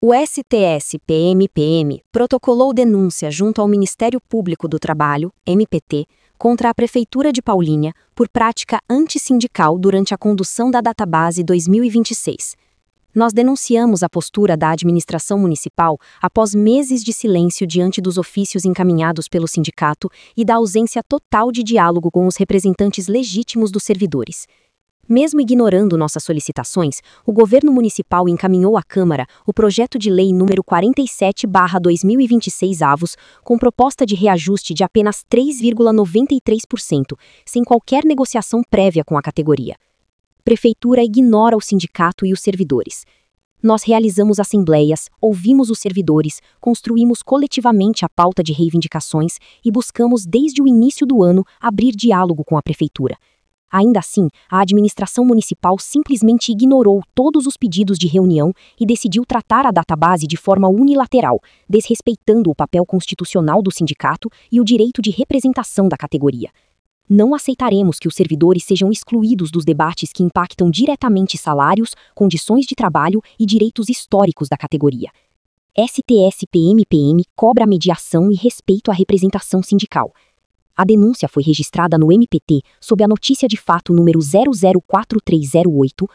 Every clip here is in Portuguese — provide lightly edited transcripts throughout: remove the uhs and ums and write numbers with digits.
O STS-PM-PM protocolou denúncia junto ao Ministério Público do Trabalho, MPT, contra a Prefeitura de Paulínia por prática antissindical durante a condução da Database 2026. Nós denunciamos a postura da administração municipal após meses de silêncio diante dos ofícios encaminhados pelo sindicato e da ausência total de diálogo com os representantes legítimos dos servidores. Mesmo ignorando nossas solicitações, o governo municipal encaminhou à Câmara o projeto de lei número 47/2026 avos, com proposta de reajuste de apenas 3,93%, sem qualquer negociação prévia com a categoria. Prefeitura ignora o sindicato e os servidores. Nós realizamos assembleias, ouvimos os servidores, construímos coletivamente a pauta de reivindicações e buscamos desde o início do ano abrir diálogo com a Prefeitura. Ainda assim, a administração municipal simplesmente ignorou todos os pedidos de reunião e decidiu tratar a database de forma unilateral, desrespeitando o papel constitucional do sindicato e o direito de representação da categoria. Não aceitaremos que os servidores sejam excluídos dos debates que impactam diretamente salários, condições de trabalho e direitos históricos da categoria. STS-PM-PM cobra mediação e respeito à representação sindical. A denúncia foi registrada no MPT sob a notícia de fato número 004308,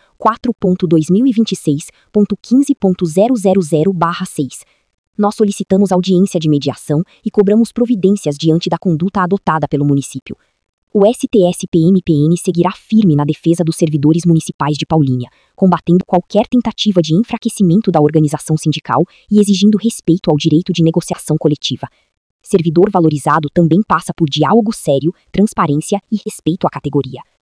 4.2026.15.000/6. Nós solicitamos audiência de mediação e cobramos providências diante da conduta adotada pelo município. O STS-PM-PN seguirá firme na defesa dos servidores municipais de Paulínia, combatendo qualquer tentativa de enfraquecimento da organização sindical e exigindo respeito ao direito de negociação coletiva. Servidor valorizado também passa por diálogo sério, transparência e respeito à categoria.